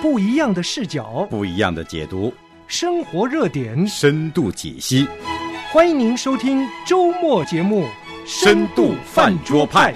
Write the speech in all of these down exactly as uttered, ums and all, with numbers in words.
不一样的视角， 不一样的解读， 生活热点， 深度解析。 欢迎您收听周末节目《 深度饭桌派》。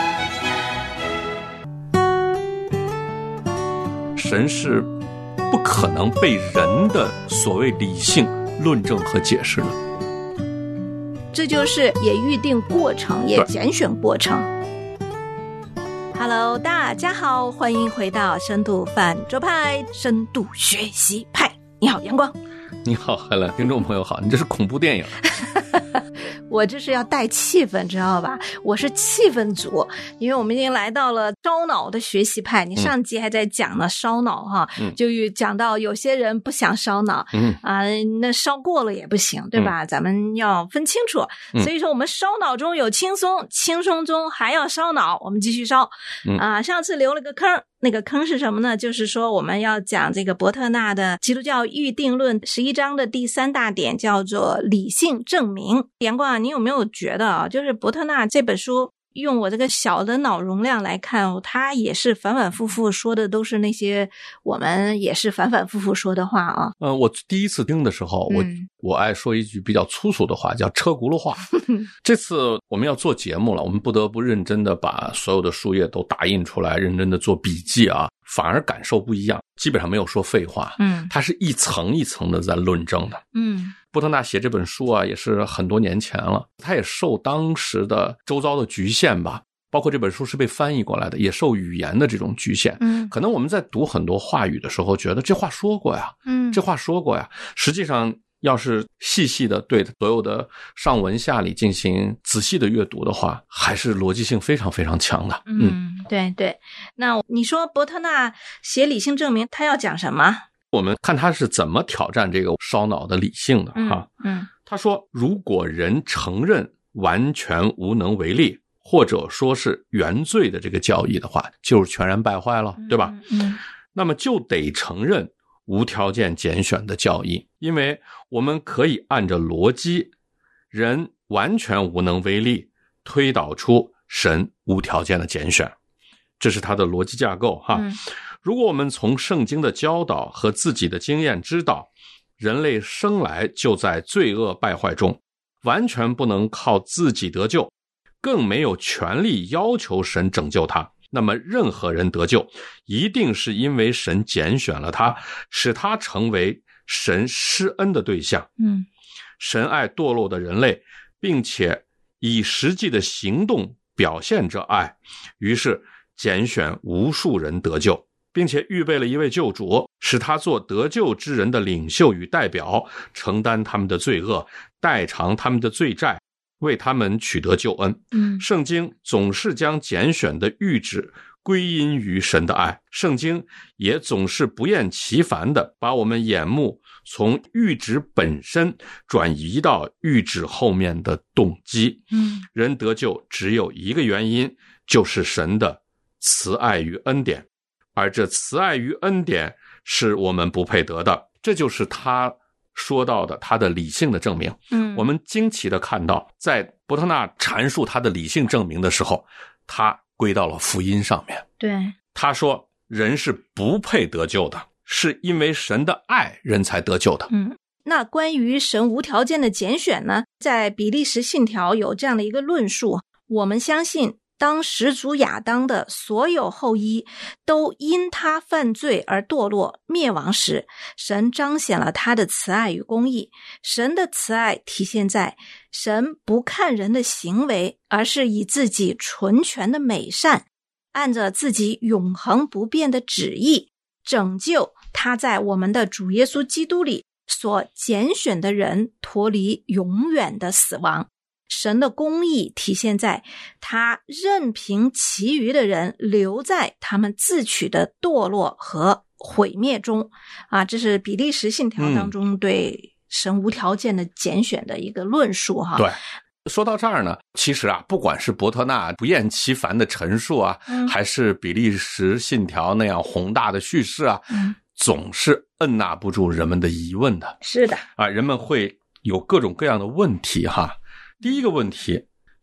神是不可能被人的所谓理性论证和解释的， 这就是也预定过程，也拣选过程。Hello， 大家好，欢迎回到深度饭桌派，深度学习派。你好，阳光。 你好，海伦，听众朋友好，你这是恐怖电影。 我这是要带气氛，知道吧？我是气氛组，因为我们已经来到了烧脑的学习派。你上集还在讲呢，烧脑哈， 嗯、 就讲到有些人不想烧脑， 嗯啊、呃，那烧过了也不行，对吧？嗯、咱们要分清楚。 嗯、 所以说，我们烧脑中有轻松，轻松中还要烧脑，我们继续烧。啊、 嗯呃，上次留了个坑。那个坑是什么呢？就是说我们要讲这个伯特纳的基督教预定论十一章的第三大点，叫做理性证明。阳光啊，你有没有觉得啊，就是伯特纳这本书用我这个小的脑容量来看，他也是反反复复说的都是那些我们也是反反复复说的话啊。 呃，我第一次听的时候，我、 嗯、 我爱说一句比较粗俗的话，叫车轱辘话。这次我们要做节目了，我们不得不认真的把所有的书页都打印出来，认真的做笔记啊，反而感受不一样，基本上没有说废话。 嗯， 它是一层一层的在论证的。 嗯。 波特纳写这本书啊，也是很多年前了，他也受当时的周遭的局限吧，包括这本书是被翻译过来的，也受语言的这种局限。 嗯， 可能我们在读很多话语的时候，觉得这话说过呀， 嗯， 这话说过呀。实际上，要是细细的对所有的上文下理进行仔细的阅读的话，还是逻辑性非常非常强的。 嗯，嗯对对。那你说伯特纳写理性证明，他要讲什么？ 我们看他是怎么挑战这个烧脑的理性的哈。 嗯，嗯他说，如果人承认完全无能为力，或者说是原罪的这个教义的话，就是全然败坏了，对吧？ 嗯，嗯那么就得承认无条件拣选的教义，因为我们可以按着逻辑，人完全无能为力，推导出神无条件的拣选，这是他的逻辑架构哈。 嗯如果我们从圣经的教导和自己的经验知道，人类生来就在罪恶败坏中，完全不能靠自己得救，更没有权利要求神拯救他，那么任何人得救，一定是因为神拣选了他，使他成为神施恩的对象。 嗯， 神爱堕落的人类，并且以实际的行动表现这爱，于是拣选无数人得救，并且预备了一位救主，使他做得救之人的领袖与代表，承担他们的罪恶，代偿他们的罪债，为他们取得救恩。 嗯， 圣经总是将拣选的谕旨归因于神的爱，圣经也总是不厌其烦地把我们眼目从谕旨本身转移到谕旨后面的动机。 嗯， 人得救只有一个原因，就是神的慈爱与恩典，而这慈爱与恩典是我们不配得的，这就是他说到的他的理性的证明。 嗯， 我们惊奇地看到，在伯特纳阐述他的理性证明的时候，他归到了福音上面。 对， 他说人是不配得救的，是因为神的爱人才得救的。 嗯，那关于神无条件的拣选呢，在比利时信条有这样的一个论述，我们相信当始祖亚当的所有后裔都因他犯罪而堕落灭亡时，神彰显了他的慈爱与公义。神的慈爱体现在神不看人的行为，而是以自己纯全的美善，按着自己永恒不变的旨意，拯救他在我们的主耶稣基督里所拣选的人脱离永远的死亡。神的公义体现在他任凭其余的人留在他们自取的堕落和毁灭中啊，这是比利时信条当中对神无条件的拣选的一个论述哈。 对，说到这儿呢，其实啊，不管是伯特纳不厌其烦的陈述啊、嗯、还是比利时信条那样宏大的叙事啊、嗯、总是按捺不住人们的疑问的。 是的啊， 人们会有各种各样的问题哈。第一个问题就是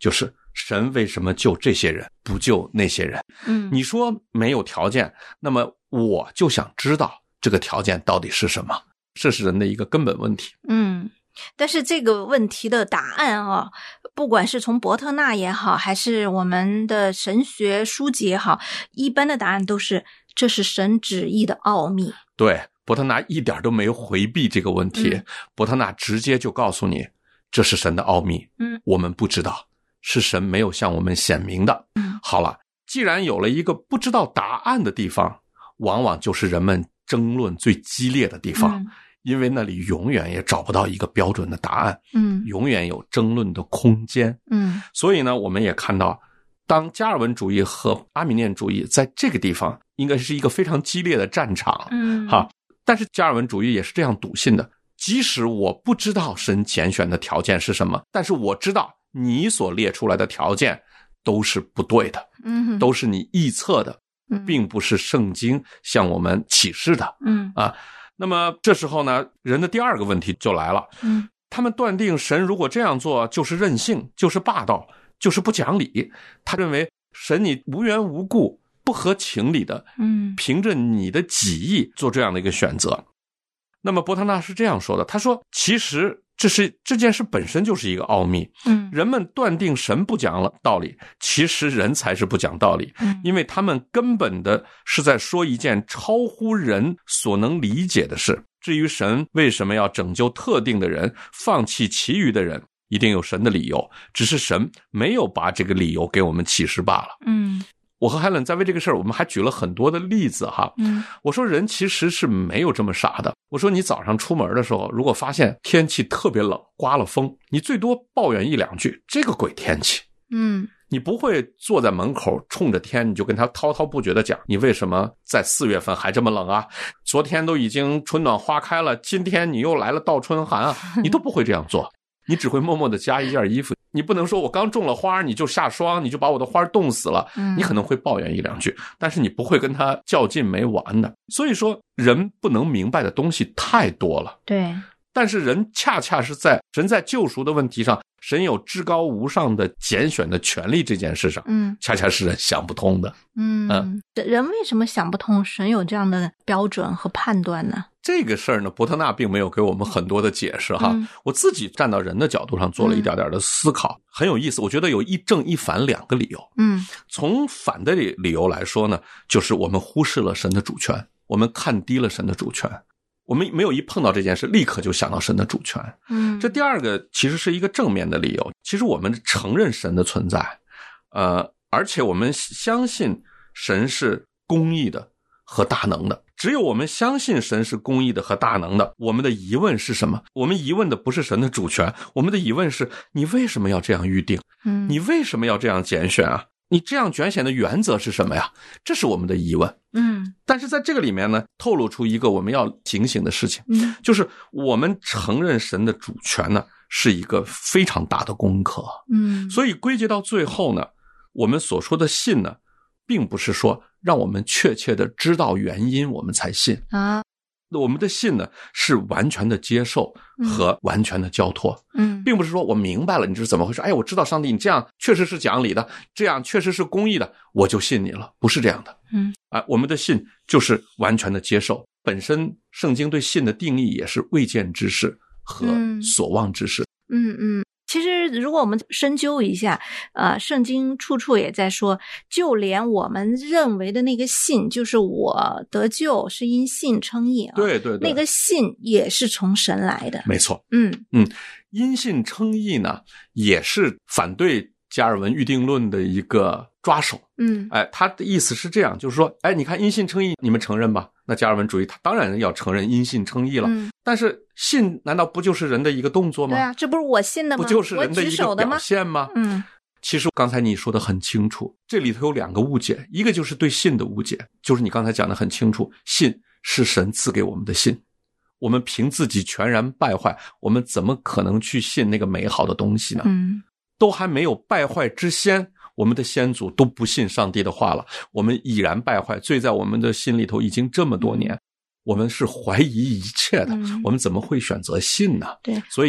神为什么救这些人不救那些人？ 嗯， 你说没有条件，那么我就想知道这个条件到底是什么，这是人的一个根本问题。 嗯，但是这个问题的答案啊，不管是从伯特纳也好，还是我们的神学书籍也好，一般的答案都是这是神旨意的奥秘。 对，伯特纳一点都没有回避这个问题，嗯、伯特纳直接就告诉你，这是神的奥秘， 嗯， 我们不知道，是神没有向我们显明的。 嗯， 好了，既然有了一个不知道答案的地方，往往就是人们争论最激烈的地方。 嗯， 因为那里永远也找不到一个标准的答案， 嗯， 永远有争论的空间， 嗯， 所以呢，我们也看到，当加尔文主义和阿米念主义在这个地方应该是一个非常激烈的战场， 嗯， 哈，但是加尔文主义也是这样笃信的，即使我不知道神拣选的条件是什么，但是我知道你所列出来的条件都是不对的， 嗯， 都是你臆测的，并不是圣经向我们启示的， 嗯啊。那么这时候呢，人的第二个问题就来了， 嗯， 他们断定神如果这样做就是任性，就是霸道，就是不讲理，他认为神你无缘无故不合情理的， 嗯， 凭着你的己意做这样的一个选择。那么伯特纳是这样说的，他说其实这是这件事本身就是一个奥秘， 嗯， 人们断定神不讲了道理，其实人才是不讲道理， 嗯， 因为他们根本的是在说一件超乎人所能理解的事。至于神为什么要拯救特定的人，放弃其余的人，一定有神的理由，只是神没有把这个理由给我们启示罢了。 嗯， 我和海伦在为这个事儿，我们还举了很多的例子哈。 嗯， 我说人其实是没有这么傻的。我说你早上出门的时候，如果发现天气特别冷，刮了风，你最多抱怨一两句，这个鬼天气。 嗯， 你不会坐在门口冲着天，你就跟他滔滔不绝地讲，你为什么在四月份还这么冷啊？昨天都已经春暖花开了，今天你又来了倒春寒啊！你都不会这样做。你只会默默地加一件衣服，你不能说我刚种了花你就下霜，你就把我的花冻死了，你可能会抱怨一两句，但是你不会跟他较劲没完的。所以说人不能明白的东西太多了， 对， 但是人恰恰是在神在救赎的问题上，神有至高无上的拣选的权利这件事上， 嗯， 恰恰是人想不通的。 嗯嗯， 人为什么想不通神有这样的标准和判断呢？ 这个事儿呢，伯特纳并没有给我们很多的解释哈、 嗯、 我自己站到人的角度上做了一点点的思考、嗯、很有意思。我觉得有一正一反两个理由。 嗯， 从反的理由来说呢，就是我们忽视了神的主权，我们看低了神的主权，我们没有一碰到这件事立刻就想到神的主权。 嗯， 这第二个其实是一个正面的理由，其实我们承认神的存在，呃，而且我们相信神是公义的和大能的。只有我们相信神是公义的和大能的，我们的疑问是什么？我们疑问的不是神的主权，我们的疑问是你为什么要这样预定？ 嗯， 你为什么要这样拣选啊？你这样拣选的原则是什么呀？这是我们的疑问。 嗯， 但是在这个里面呢，透露出一个我们要警醒的事情， 嗯， 就是我们承认神的主权呢，是一个非常大的功课。 嗯， 所以归结到最后呢，我们所说的信呢，并不是说让我们确切的知道原因我们才信啊， 我们的信呢是完全的接受和完全的交托。 嗯， 并不是说我明白了你是怎么回事，哎，我知道上帝你这样确实是讲理的，这样确实是公义的，我就信你了，不是这样的。 嗯， 啊，我们的信就是完全的接受。本身圣经对信的定义也是未见之事和所望之事。 嗯嗯。其实如果我们深究一下，呃，圣经处处也在说，就连我们认为的那个信，就是我得救是因信称义啊， 对对对， 那个信也是从神来的。 没错。 嗯嗯，因信称义呢，也是反对加尔文预定论的一个抓手。 嗯， 哎，他的意思是这样，就是说，哎，你看因信称义，你们承认吧？那加尔文主义他当然要承认因信称义了。 嗯， 但是信难道不就是人的一个动作吗？ 对啊，这不是我信的吗？ 不就是人的一个表现吗？ 嗯， 其实刚才你说的很清楚，这里头有两个误解，一个就是对信的误解，就是你刚才讲的很清楚，信是神赐给我们的信，我们凭自己全然败坏，我们怎么可能去信那个美好的东西呢？ 嗯， 都还没有败坏之先，我们的先祖都不信上帝的话了，我们已然败坏，罪在我们的心里头已经这么多年，我们是怀疑一切的、嗯、我们怎么会选择信呢？ 对， 所以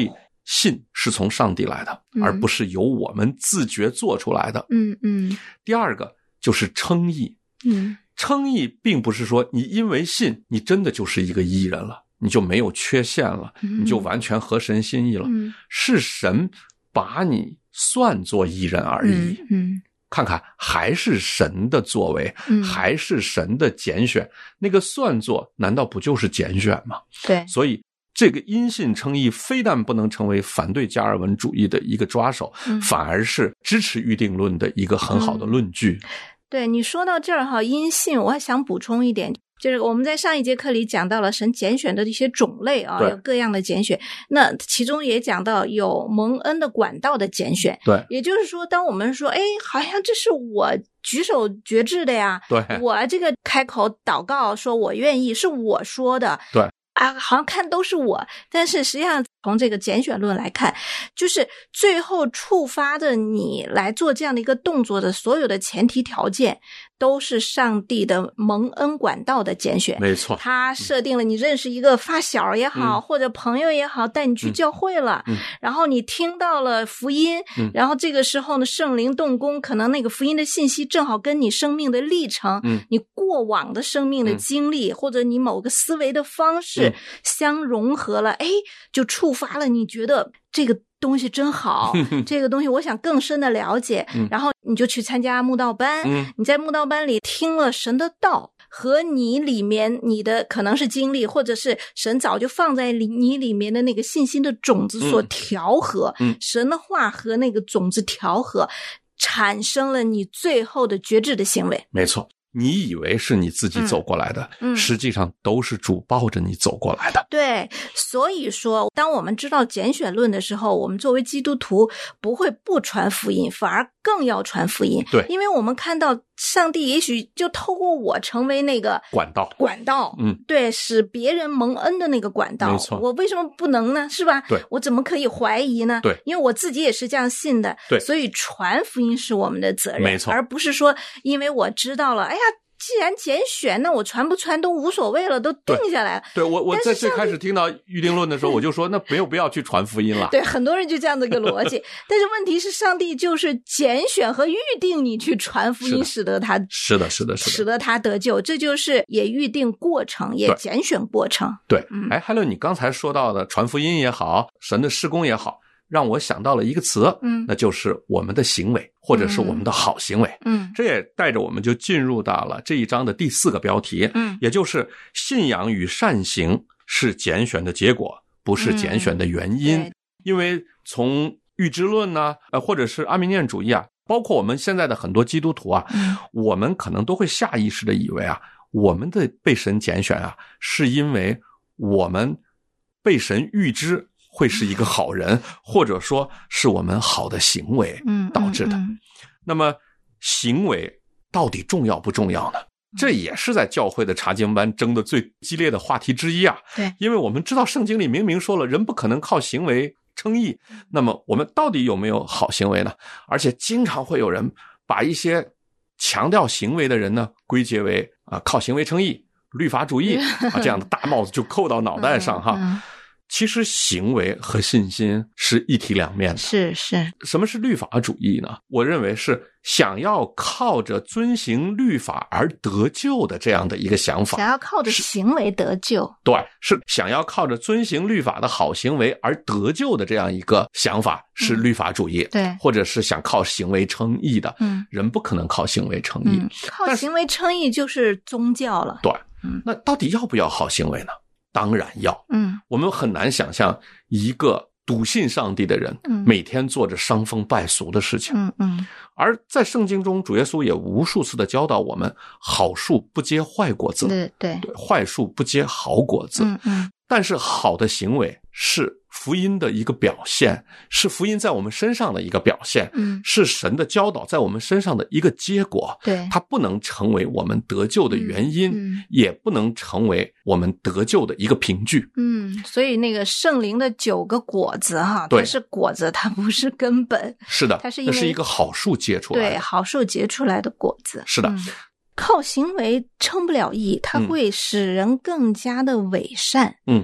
信是从上帝来的， 嗯、 而不是由我们自觉做出来的。 嗯嗯。 第二个就是称义。 嗯， 称义并不是说你因为信，你真的就是一个义人了，你就没有缺陷了， 嗯、 你就完全合神心意了。 嗯， 是神把你算作义人而已。 嗯。嗯， 看看还是神的作为， 嗯、 还是神的拣选。那个算作难道不就是拣选吗？ 对。 所以这个因信称义非但不能成为反对加尔文主义的一个抓手， 嗯、 反而是支持预定论的一个很好的论据。 嗯、对，你说到这儿哈，因信我还想补充一点，就是我们在上一节课里讲到了神拣选的一些种类啊，有各样的拣选，那其中也讲到有蒙恩的管道的拣选。 对， 也就是说当我们说哎，好像这是我举手决志的呀， 对， 我这个开口祷告说我愿意是我说的， 对啊，好像看都是我，但是实际上从这个拣选论来看，就是最后触发的你来做这样的一个动作的所有的前提条件都是上帝的蒙恩管道的拣选。 没错， 他设定了你认识一个发小也好、嗯、或者朋友也好，带你去教会了、 嗯嗯、 然后你听到了福音、嗯、然后这个时候呢圣灵动工，可能那个福音的信息正好跟你生命的历程、 嗯、 你过往的生命的经历、嗯、或者你某个思维的方式相融合了，哎，就触发了你觉得这个东西真好这个东西我想更深的了解、嗯、然后你就去参加慕道班、嗯、你在慕道班里听了神的道和你里面你的可能是经历，或者是神早就放在你里面的那个信心的种子所调和、 嗯嗯、 神的话和那个种子调和，产生了你最后的决志的行为。 没错，你以为是你自己走过来的、嗯嗯、实际上都是主抱着你走过来的。 对，所以说当我们知道拣选论的时候，我们作为基督徒不会不传福音，反而更要传福音。 对， 因为我们看到上帝也许就透过我成为那个管道管道嗯， 对，使别人蒙恩的那个管道。 没错， 我为什么不能呢？是吧？ 对， 我怎么可以怀疑呢？ 对， 因为我自己也是这样信的。 对， 所以传福音是我们的责任。 没错， 而不是说因为我知道了，哎呀既然拣选，那我传不传都无所谓了，都定下来了。 对，对我我在最开始听到预定论的时候，我就说那没有必要去传福音了。 对，很多人就这样的一个逻辑。但是问题是，上帝就是拣选和预定你去传福音，使得他是的，是的，是的， 使得他得救。这就是也预定过程，也拣选过程。 对，嗯、哎，还有你刚才说到的传福音也好，神的施工也好。让我想到了一个词，嗯，那就是我们的行为，或者是我们的好行为， 嗯， 这也带着我们就进入到了这一章的第四个标题， 嗯， 也就是信仰与善行是拣选的结果，不是拣选的原因。 嗯、 因为从预知论呢，呃，或者是阿明念主义啊，包括我们现在的很多基督徒啊， 嗯、 我们可能都会下意识的以为啊，我们的被神拣选啊，是因为我们被神预知会是一个好人，或者说是我们好的行为导致的。 嗯嗯嗯、 那么行为到底重要不重要呢？这也是在教会的查经班争的最激烈的话题之一啊。 对， 因为我们知道圣经里明明说了，人不可能靠行为称义。那么我们到底有没有好行为呢？而且经常会有人把一些强调行为的人呢，归结为啊靠行为称义、律法主义啊这样的大帽子就扣到脑袋上哈。 嗯嗯其实行为和信心是一体两面的。 是是。 什么是律法主义呢？我认为是想要靠着遵行律法而得救的这样的一个想法。 想要靠着行为得救。 对，是想要靠着遵行律法的好行为而得救的这样一个想法是律法主义。 嗯、对， 或者是想靠行为称义的。 嗯， 人不可能靠行为称义。 嗯、靠行为称义就是宗教了。 对， 嗯， 那到底要不要好行为呢？当然要。 嗯， 我们很难想象一个笃信上帝的人， 嗯， 每天做着伤风败俗的事情。 嗯嗯。 而在圣经中，主耶稣也无数次的教导我们：好树不结坏果子， 对对， 对，坏树不结好果子。 嗯嗯。 但是好的行为是福音的一个表现，是福音在我们身上的一个表现， 嗯， 是神的教导在我们身上的一个结果。 对， 它不能成为我们得救的原因， 嗯嗯， 也不能成为我们得救的一个凭据。 嗯，所以那个圣灵的九个果子哈，它是果子，它不是根本。 是的， 它是因为那是一个好树结出来的， 对，好树结出来的果子。 是的。 嗯，靠行为称不了义，它会使人更加的伪善。 嗯，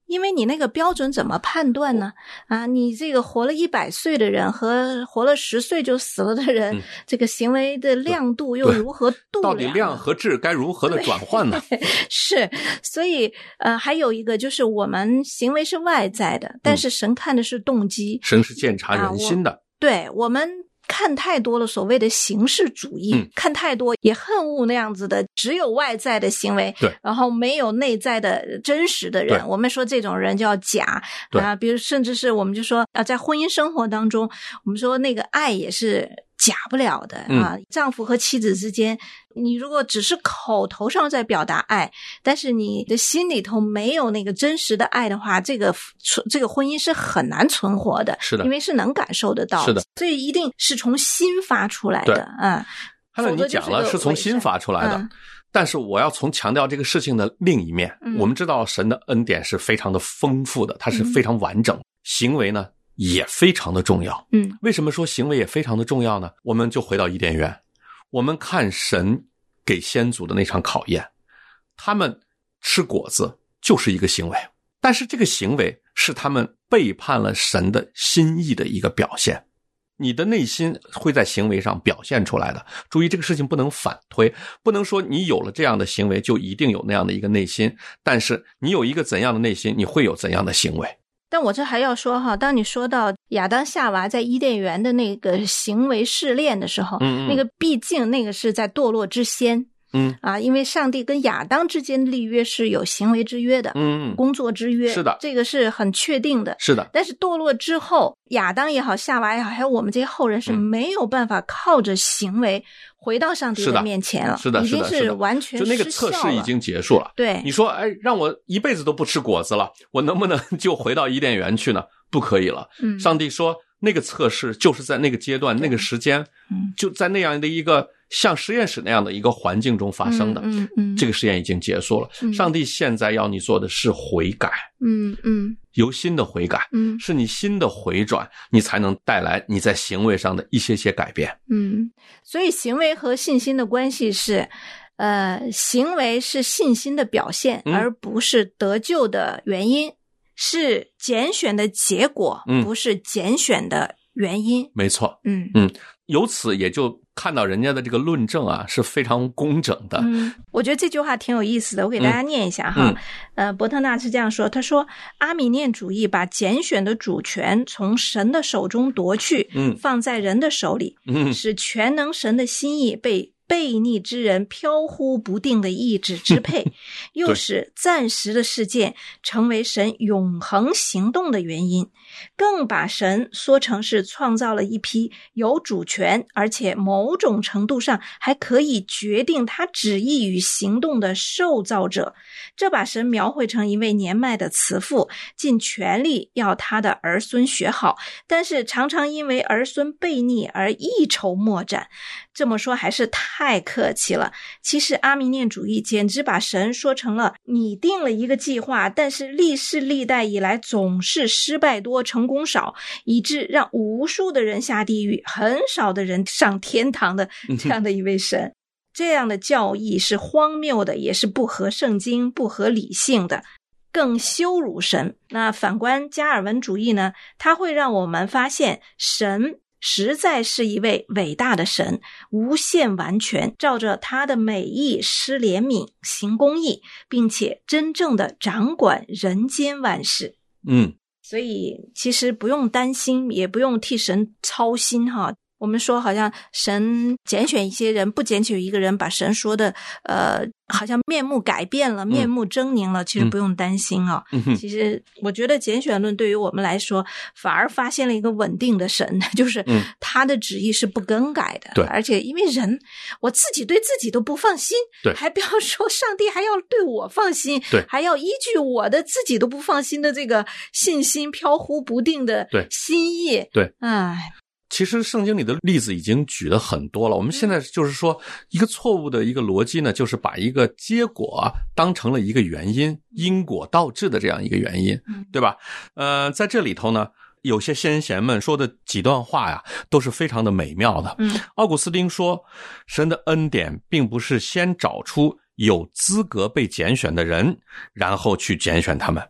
因为你那个标准怎么判断呢？啊，你这个活了一百岁的人和活了十岁就死了的人，嗯、这个行为的亮度又如何度量？ 到底量和质该如何的转换呢？ 是，所以呃，还有一个就是我们行为是外在的，但是神看的是动机， 嗯、神是鉴察人心的。啊、 对，我们看太多了所谓的形式主义，嗯、看太多也恨恶那样子的只有外在的行为， 对， 然后没有内在的真实的人，我们说这种人叫假啊。比如甚至是我们就说啊，在婚姻生活当中，我们说那个爱也是假不了的啊。嗯、丈夫和妻子之间，你如果只是口头上在表达爱，但是你的心里头没有那个真实的爱的话，这个这个婚姻是很难存活的。 是的， 因为是能感受得到的。 是的，所以一定是从心发出来的。嗯， 汉娜，你讲了是从心发出来的。嗯，但是我要从强调这个事情的另一面，嗯、我们知道神的恩典是非常的丰富的，它是非常完整，嗯、行为呢也非常的重要。 嗯， 为什么说行为也非常的重要呢？我们就回到伊甸园，我们看神给先祖的那场考验，他们吃果子就是一个行为，但是这个行为是他们背叛了神的心意的一个表现。你的内心会在行为上表现出来的。注意，这个事情不能反推，不能说你有了这样的行为就一定有那样的一个内心，但是你有一个怎样的内心，你会有怎样的行为。 但我这还要说哈，当你说到亚当夏娃在伊甸园的那个行为试炼的时候， 嗯嗯那个毕竟那个是在堕落之先。 嗯啊，因为上帝跟亚当之间立约是有行为之约的， 嗯， 工作之约， 是的， 这个是很确定的， 是的。 但是堕落之后，亚当也好，夏娃也好，还有我们这些后人是没有办法靠着行为回到上帝的面前了， 是的， 已经是完全失效了， 就那个测试已经结束了。 对， 你说，哎，让我一辈子都不吃果子了，我能不能就回到伊甸园去呢？不可以了。 嗯， 上帝说，那个测试就是在那个阶段、那个时间， 嗯， 就在那样的一个像实验室那样的一个环境中发生的。 嗯 嗯, 嗯， 这个实验已经结束了。 嗯， 上帝现在要你做的是悔改。 嗯嗯， 由心的悔改。 嗯， 是你心的回转，你才能带来你在行为上的一些些改变。 嗯，所以行为和信心的关系是，呃，行为是信心的表现， 嗯、 而不是得救的原因。是拣选的结果， 嗯、 不是拣选的原因。 没错。 嗯嗯，由此也就看到人家的这个论证啊是非常工整的。 嗯，我觉得这句话挺有意思的，我给大家念一下哈。 嗯、 呃，伯特纳是这样说，他说阿米念主义把拣选的主权从神的手中夺去， 嗯， 放在人的手里， 嗯， 使全能神的心意被悖逆之人飘忽不定的意志支配，又使暂时的事件成为神永恒行动的原因，更把神说成是创造了一批有主权，而且某种程度上还可以决定他旨意与行动的受造者。这把神描绘成一位年迈的慈父，尽全力要他的儿孙学好，但是常常因为儿孙悖逆而一筹莫展。这么说还是太客气了。其实阿米念主义简直把神说成了拟定了一个计划，但是历世历代以来总是失败多成功少，以致让无数的人下地狱，很少的人上天堂的这样的一位神。嗯、这样的教义是荒谬的，也是不合圣经不合理性的，更羞辱神。那反观加尔文主义呢，它会让我们发现神实在是一位伟大的神，无限完全，照着他的美意施怜悯，行公义，并且真正的掌管人间万事。 嗯， 所以其实不用担心，也不用替神操心哈。我们说好像神拣选一些人，不拣选一个人，把神说的呃好像面目改变了，面目狰狞了，嗯、其实不用担心啊、哦嗯。 其实我觉得拣选论对于我们来说反而发现了一个稳定的神，就是他的旨意是不更改的。 对、 嗯，而且因为人我自己对自己都不放心， 对， 还不要说上帝还要对我放心， 对， 还要依据我的自己都不放心的这个信心飘忽不定的心意。 对， 哎。 其实圣经里的例子已经举了很多了，我们现在就是说一个错误的一个逻辑呢，就是把一个结果当成了一个原因，因果倒置的这样一个原因，对吧？呃，在这里头呢，有些先贤们说的几段话呀，都是非常的美妙的。 嗯， 奥古斯丁说，神的恩典并不是先找出有资格被拣选的人，然后去拣选他们。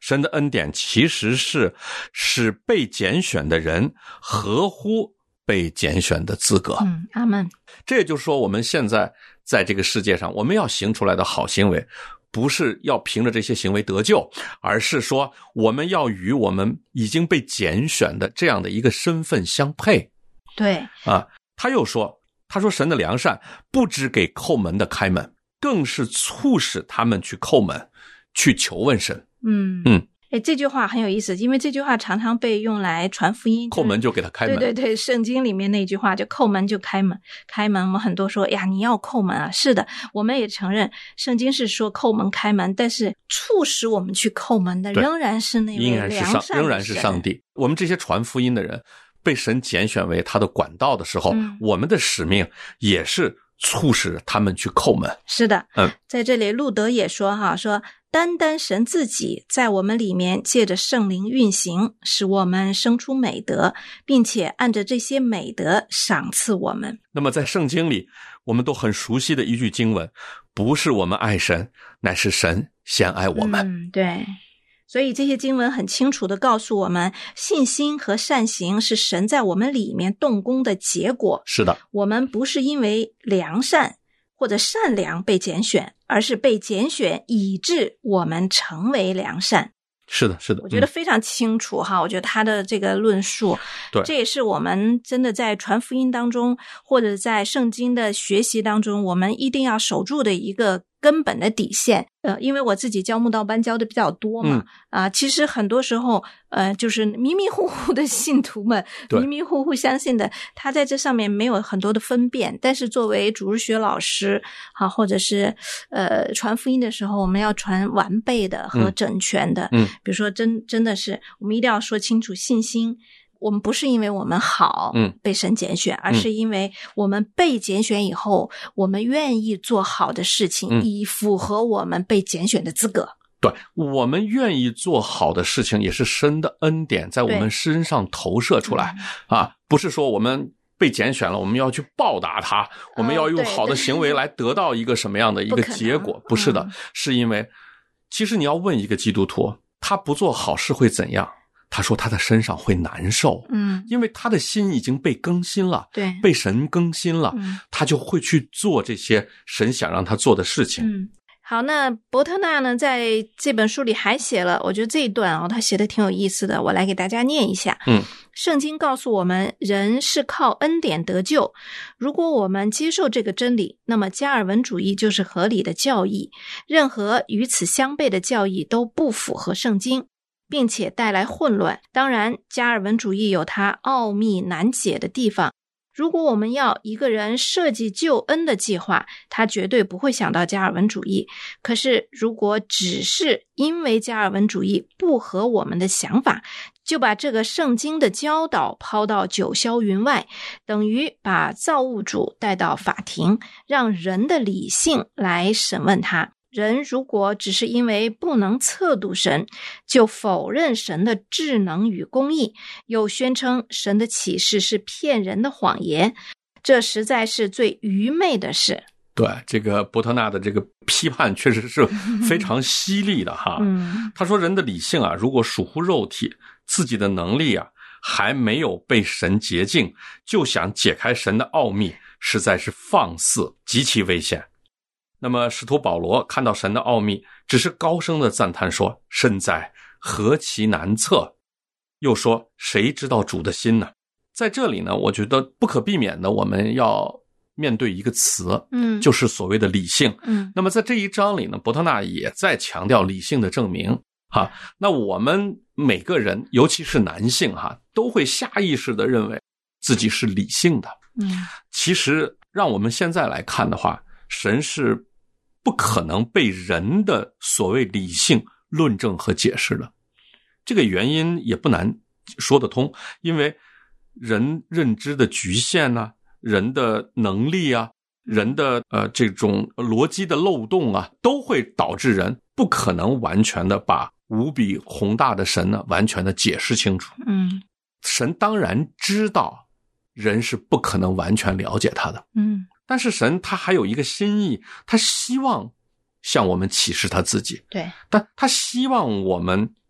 神的恩典其实是使被拣选的人合乎被拣选的资格。 嗯，阿们。 这也就是说，我们现在在这个世界上，我们要行出来的好行为，不是要凭着这些行为得救，而是说我们要与我们已经被拣选的这样的一个身份相配。 对啊，他又说，他说神的良善不只给叩门的开门，更是促使他们去叩门，去求问神。 嗯嗯。哎，这句话很有意思，因为这句话常常被用来传福音， 叩门就给他开门。 对对对，圣经里面那句话就叩门就开门，开门我们很多说呀，你要叩门啊。是的，我们也承认圣经是说叩门开门，但是促使我们去叩门的仍然是那位良善的神， 仍然是上帝。我们这些传福音的人被神拣选为他的管道的时候，嗯、我们的使命也是促使他们去叩门。 是的， 嗯， 在这里路德也说哈，说单单神自己在我们里面借着圣灵运行，使我们生出美德，并且按着这些美德赏赐我们。 那么在圣经里我们都很熟悉的一句经文，不是我们爱神，乃是神先爱我们。 嗯，对。所以这些经文很清楚地告诉我们，信心和善行是神在我们里面动工的结果。 是的， 我们不是因为良善或者善良被拣选，而是被拣选以致我们成为良善。 是的，是的， 我觉得非常清楚哈、嗯。我觉得他的这个论述， 对， 这也是我们真的在传福音当中，或者在圣经的学习当中，我们一定要守住的一个根本的底线。呃，因为我自己教慕道班教的比较多嘛， 嗯、 啊，其实很多时候，呃，就是迷迷糊糊的信徒们，迷迷糊糊相信的，他在这上面没有很多的分辨。但是作为主日学老师啊，或者是呃传福音的时候，我们要传完备的和整全的。 嗯， 比如说真真的是，我们一定要说清楚信心。我们不是因为我们好被神拣选、嗯、而是因为我们被拣选以后、嗯、我们愿意做好的事情、嗯、以符合我们被拣选的资格。 对，我们愿意做好的事情也是神的恩典在我们身上投射出来、嗯、啊，不是说我们被拣选了我们要去报答他、哦、我们要用好的行为来得到一个什么样的一个结果。 不, 不是的、嗯、是因为其实你要问一个基督徒，他不做好事会怎样，他说他的身上会难受， 嗯， 因为他的心已经被更新了， 对， 被神更新了、嗯、他就会去做这些神想让他做的事情。 嗯，好，那伯特纳呢在这本书里还写了，我觉得这一段哦，他写的挺有意思的，我来给大家念一下。 嗯， 圣经告诉我们，人是靠恩典得救，如果我们接受这个真理，那么加尔文主义就是合理的教义，任何与此相悖的教义都不符合圣经，并且带来混乱。当然，加尔文主义有它奥秘难解的地方。如果我们要一个人设计救恩的计划，他绝对不会想到加尔文主义。可是，如果只是因为加尔文主义不合我们的想法，就把这个圣经的教导抛到九霄云外，等于把造物主带到法庭，让人的理性来审问他。人如果只是因为不能测度神，就否认神的智能与公义，又宣称神的启示是骗人的谎言，这实在是最愚昧的事。 对，这个伯特纳的这个批判确实是非常犀利的哈。 嗯， 他说人的理性啊，如果属乎肉体，自己的能力啊还没有被神洁净，就想解开神的奥秘，实在是放肆，极其危险。那么使徒保罗看到神的奥秘，只是高声的赞叹说，深哉，何其难测，又说谁知道主的心呢？在这里呢，我觉得不可避免的我们要面对一个词， 嗯， 就是所谓的理性。 嗯， 那么在这一章里呢，伯特纳也在强调理性的证明哈。那我们每个人尤其是男性哈，都会下意识的认为自己是理性的。 嗯， 其实让我们现在来看的话，神是不可能被人的所谓理性论证和解释的。这个原因也不难说得通，因为人认知的局限啊，人的能力啊，人的呃这种逻辑的漏洞啊，都会导致人不可能完全的把无比宏大的神呢完全的解释清楚。 嗯， 神当然知道人是不可能完全了解他的。 嗯， 但是神他还有一个心意，他希望向我们启示他自己。 对， 但他希望我们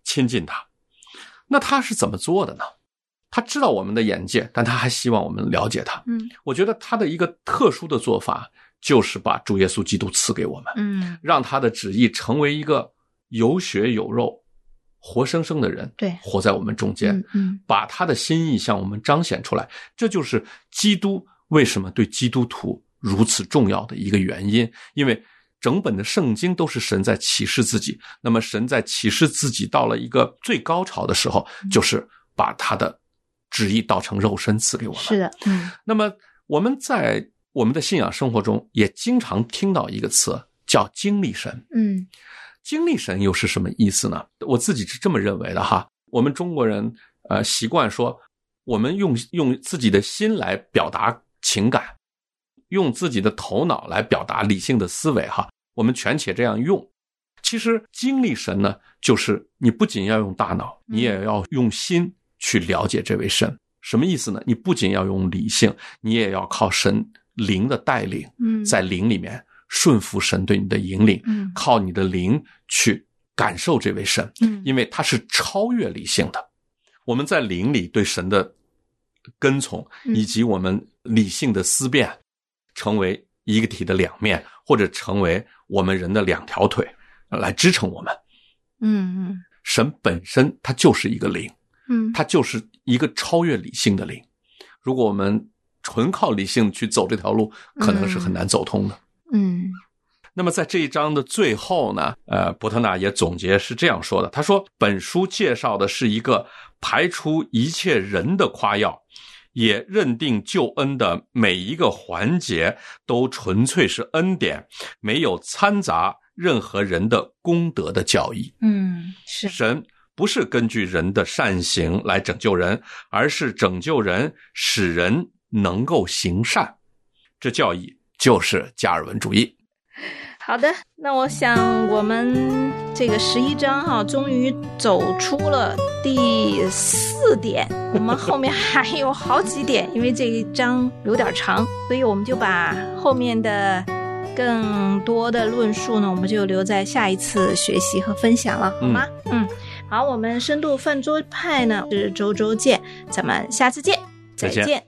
亲近他。那他是怎么做的呢？他知道我们的眼界，但他还希望我们了解他。 嗯， 我觉得他的一个特殊的做法就是把主耶稣基督赐给我们， 嗯， 让他的旨意成为一个有血有肉活生生的人， 对， 活在我们中间， 嗯嗯， 把他的心意向我们彰显出来。这就是基督为什么对基督徒如此重要的一个原因，因为整本的圣经都是神在启示自己，那么神在启示自己到了一个最高潮的时候， 嗯， 就是把他的旨意道成肉身赐给我们。 是的，嗯， 那么我们在我们的信仰生活中也经常听到一个词叫经历神。 嗯， 经历神又是什么意思呢？我自己是这么认为的哈。我们中国人呃习惯说，我们用用自己的心来表达情感，用自己的头脑来表达理性的思维哈。我们权且这样用。其实经历神呢，就是你不仅要用大脑，你也要用心去了解这位神。什么意思呢？你不仅要用理性，你也要靠神灵的带领，在灵里面顺服神对你的引领， 嗯， 靠你的灵去感受这位神， 嗯， 因为他是超越理性的。我们在灵里对神的跟从，以及我们理性的思辨，成为一个体的两面，或者成为我们人的两条腿来支撑我们。 嗯嗯， 神本身它就是一个灵， 嗯， 它就是一个超越理性的灵。如果我们纯靠理性去走这条路，可能是很难走通的。 嗯， 那么在这一章的最后呢，呃，伯特纳也总结是这样说的，他说本书介绍的是一个排除一切人的夸耀，也认定救恩的每一个环节都纯粹是恩典，没有掺杂任何人的功德的教义。 嗯，是神不是根据人的善行来拯救人，而是拯救人，使人能够行善。这教义就是加尔文主义。 好的，那我想我们这个十一章哈，终于走出了第四点，我们后面还有好几点，因为这一章有点长，所以我们就把后面的更多的论述呢，我们就留在下一次学习和分享了，好吗？嗯，嗯好，我们深度饭桌派呢是周周见，咱们下次见，再见。 再见。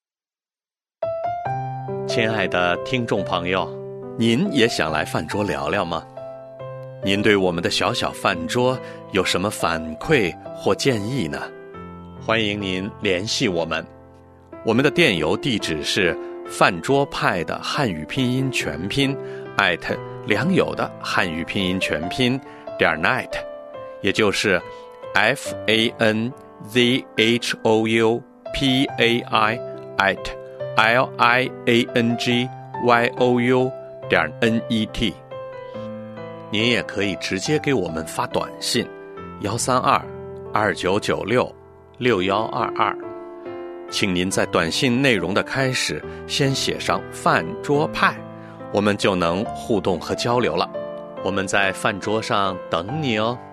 亲爱的听众朋友，您也想来饭桌聊聊吗？您对我们的小小饭桌有什么反馈或建议呢？欢迎您联系我们，我们的电邮地址是饭桌派的汉语拼音全拼艾特良友的汉语拼音全拼点 net， 也就是 f a n z h o u p a i at l i a n g y o u 点 n e t。 您也可以直接给我们发短信幺三二二九九六六幺二二，请您在短信内容的开始先写上饭桌派，我们就能互动和交流了。我们在饭桌上等你哦。